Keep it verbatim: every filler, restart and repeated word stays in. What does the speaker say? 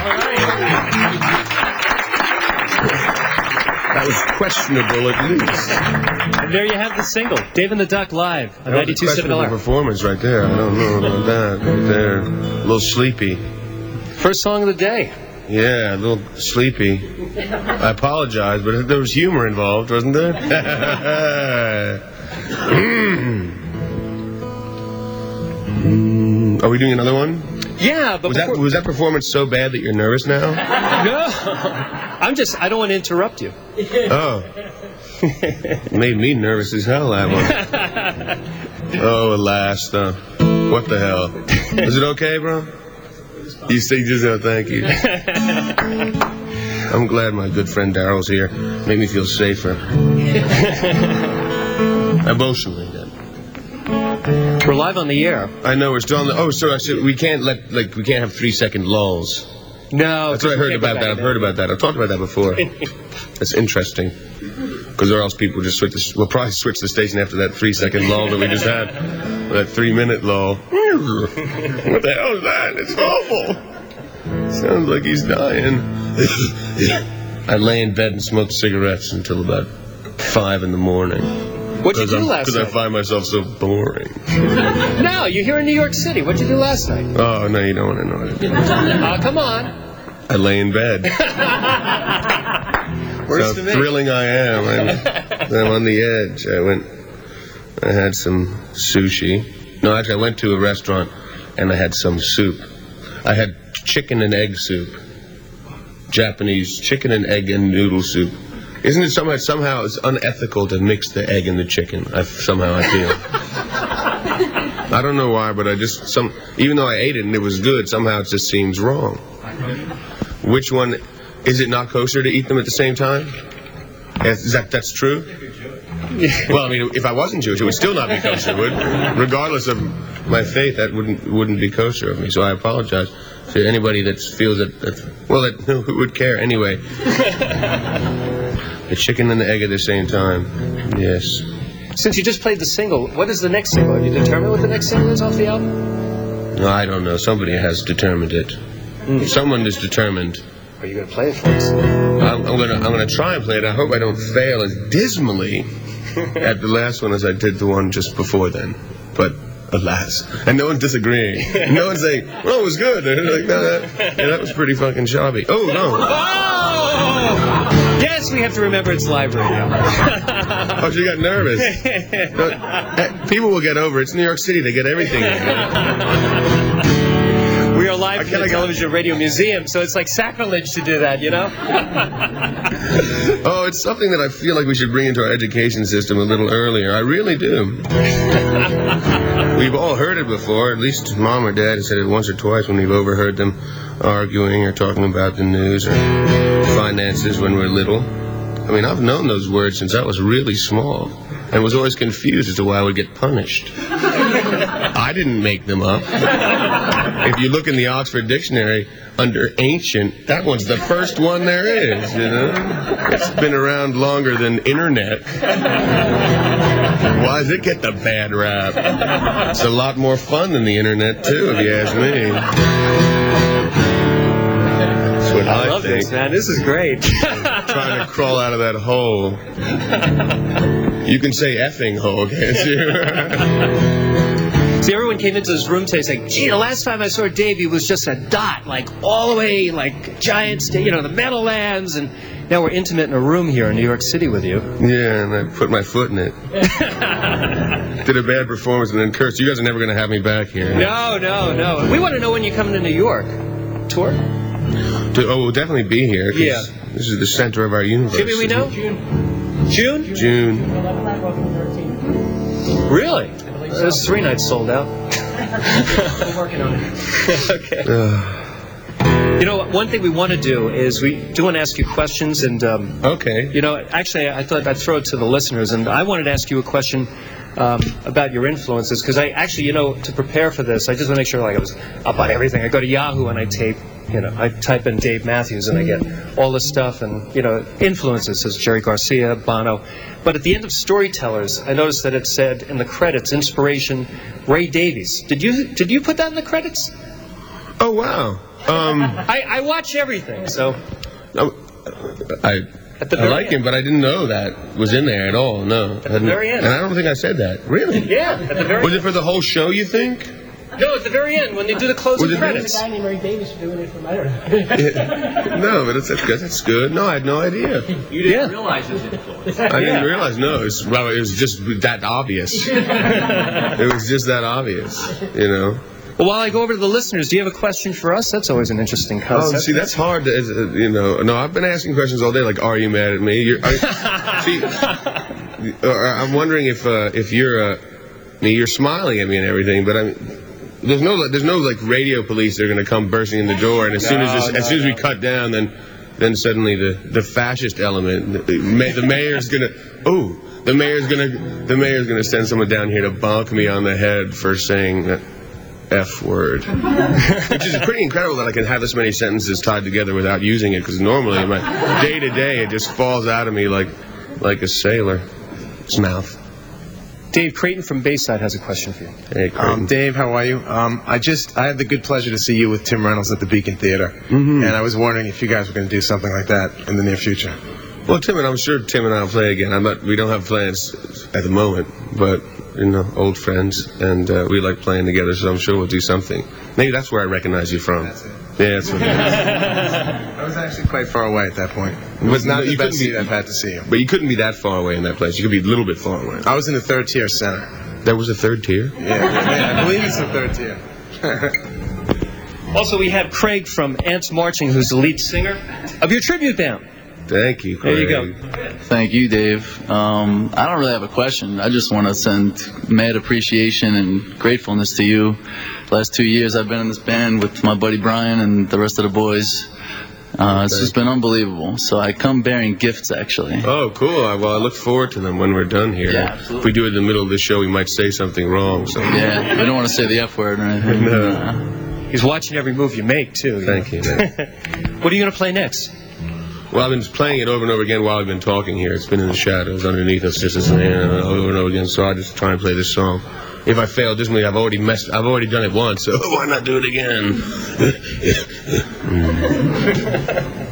That was questionable, at least. And there you have the single, Dave and the Duck live on ninety-two point seven L R. Performance right there. I don't know about that. Right there, a little sleepy. First song of the day. Yeah, a little sleepy. I apologize, but there was humor involved, wasn't there? mm. Are we doing another one? Yeah, but was that was that performance so bad that you're nervous now? No, I'm just. I don't want to interrupt you. Oh, made me nervous as hell, that one. Oh, alas, uh, what the hell? Is it okay, bro? You say just oh, thank you. I'm glad my good friend Daryl's here. Made me feel safer. Emotionally, then. We're live on the air. I know we're still on the. Oh, so I should, we can't let like we can't have three second lulls. No, that's what I heard about that. I've heard about that. I've talked about that before. That's interesting. Because or else people just switch. The, we'll probably switch the station after that three second lull that we just had. That three minute lull. What the hell is that? It's awful. Sounds like he's dying. I lay in bed and smoke cigarettes until about five in the morning. What'd you do I'm, last night? Because I find myself so boring. No, you're here in New York City. What'd you do last night? Oh, no, you don't want to know what I did. Oh, come on. I lay in bed. Worse How than thrilling I am. I'm, I'm on the edge. I went, I had some sushi. No, actually, I went to a restaurant and I had some soup. I had chicken and egg soup. Japanese chicken and egg and noodle soup. Isn't it somehow, somehow it's unethical to mix the egg and the chicken? I, somehow I feel. I don't know why, but I just, some, even though I ate it and it was good, somehow it just seems wrong. Which one, is it not kosher to eat them at the same time? Is that, that's true? Well, I mean, if I wasn't Jewish, it would still not be kosher, would? Regardless of my faith, that wouldn't, wouldn't be kosher of me, so I apologize to anybody that feels that, that well, that, who would care anyway. The chicken and the egg at the same time. Yes. Since you just played the single, what is the next single? Have you determined what the next single is off the album? No, I don't know. Somebody has determined it. Mm. Someone is determined. Are you going to play it for us? I'm, I'm going to I'm going to try and play it. I hope I don't fail as dismally at the last one as I did the one just before then. But alas. And no one's disagreeing. No one's saying, well, it was good. They're like, no, that, yeah, that was pretty fucking shabby. Oh, no. Oh! Yes, we have to remember it's live radio. Oh, you got nervous. No, people will get over it. It's New York City. They get everything. We are live from the Television Radio Museum, so it's like sacrilege to do that, you know? Oh, it's something that I feel like we should bring into our education system a little earlier. I really do. We've all heard it before. At least Mom or Dad has said it once or twice when we've overheard them arguing or talking about the news or finances when we're little. I mean, I've known those words since I was really small and was always confused as to why I would get punished. I didn't make them up. If you look in the Oxford Dictionary, under ancient, that one's the first one there is, you know? It's been around longer than internet. Why does it get the bad rap? It's a lot more fun than the internet, too, if you ask me. That's what I, I love think. this, man. This is great. Trying to crawl out of that hole. You can say effing hole, can't you? See, everyone came into this room today saying, gee, the last time I saw Dave, he was just a dot, like all the way, like giant, you know, the Meadowlands, and now we're intimate in a room here in New York City with you. Yeah, and I put my foot in it. Did a bad performance and then cursed. You guys are never going to have me back here. No, no, no. We want to know when you're coming to New York. Tour? To, oh, we'll definitely be here. Yeah. This is the center of our universe. Jimmy, we know? June. June? June. Really? Those three nights sold out. We're working on it. Okay. Uh, you know, one thing we want to do is we do want to ask you questions, and um, okay. You know, actually, I thought I'd throw it to the listeners, and I wanted to ask you a question um, about your influences, because I actually, you know, to prepare for this, I just want to make sure like I was up on everything. I go to Yahoo and I tape, you know, I type in Dave Matthews and I get all this stuff, and you know, influences says Jerry Garcia, Bono. But at the end of Storytellers, I noticed that it said in the credits, inspiration, Ray Davies. Did you did you put that in the credits? Oh, wow. Um, I, I watch everything, so. no, I, At the I very like end. him, but I didn't know that was in there at all. No. At the very end. And I don't think I said that. Really? Yeah, at the very Was end. it for the whole show, you think? No, at the very end, when they do the closing Was it- credits. There's a guy named Ray Davis doing it from, I don't know. No, but it's, that's good. That's good. No, I had no idea. You didn't Yeah. realize his influence. I didn't Yeah. realize. No, it was, well, it was just that obvious. It was just that obvious, you know. Well, while I go over to the listeners, do you have a question for us? That's always an interesting Oh, concept. see, that's hard. To, uh, you know, no, I've been asking questions all day. Like, are you mad at me? You're, are, see, or I'm wondering if uh, if you're uh, I mean, you're smiling at me and everything, but I'm. There's no, there's no like radio police that are gonna come bursting in the door, and as soon as this, No, as no, soon as we no. cut down, then then suddenly the the fascist element, the, ma- the mayor's gonna, oh, the mayor's gonna, the mayor's gonna send someone down here to bonk me on the head for saying that F word, which is pretty incredible that I can have this many sentences tied together without using it, because normally in my day to day it just falls out of me like like a sailor's mouth. Dave Creighton from Bayside has a question for you. Hey, Creighton. Um, Dave, how are you? Um, I just I had the good pleasure to see you with Tim Reynolds at the Beacon Theater, Mhm. and I was wondering if you guys were going to do something like that in the near future. Well, Tim and I'm sure Tim and I'll play again. I'm not. We don't have plans at the moment, but you know, old friends, and uh, we like playing together. So I'm sure we'll do something. Maybe that's where I recognize you from. That's it. Yeah, that's what it is. I was actually quite far away at that point. It was But not no, the you best couldn't be- seat I've had to see him. But you couldn't be that far away in that place. You could be a little bit far away. I was in the third tier center. There was a third tier. Yeah, yeah I believe it's the third tier. Also, we have Craig from Ants Marching, who's the lead singer of your tribute band. Thank you, There Craig. you go. Thank you, Dave. Um, I don't really have a question. I just want to send mad appreciation and gratefulness to you. The last two years I've been in this band with my buddy Brian and the rest of the boys. Uh, it's just been unbelievable. So I come bearing gifts, actually. Oh, cool. I- Well, I look forward to them when we're done here. Yeah, absolutely. If we do it in the middle of the show, we might say something wrong. So Yeah, we don't want to say the F word or anything. No. Uh, He's watching every move you make, too. Thank you. What are you going to play next? Well, I've been playing it over and over again while I've been talking here. It's been in the shadows underneath us, just as uh, over and over again. So I just try and play this song. If I fail, just means I've already messed. I've already done it once, so why not do it again?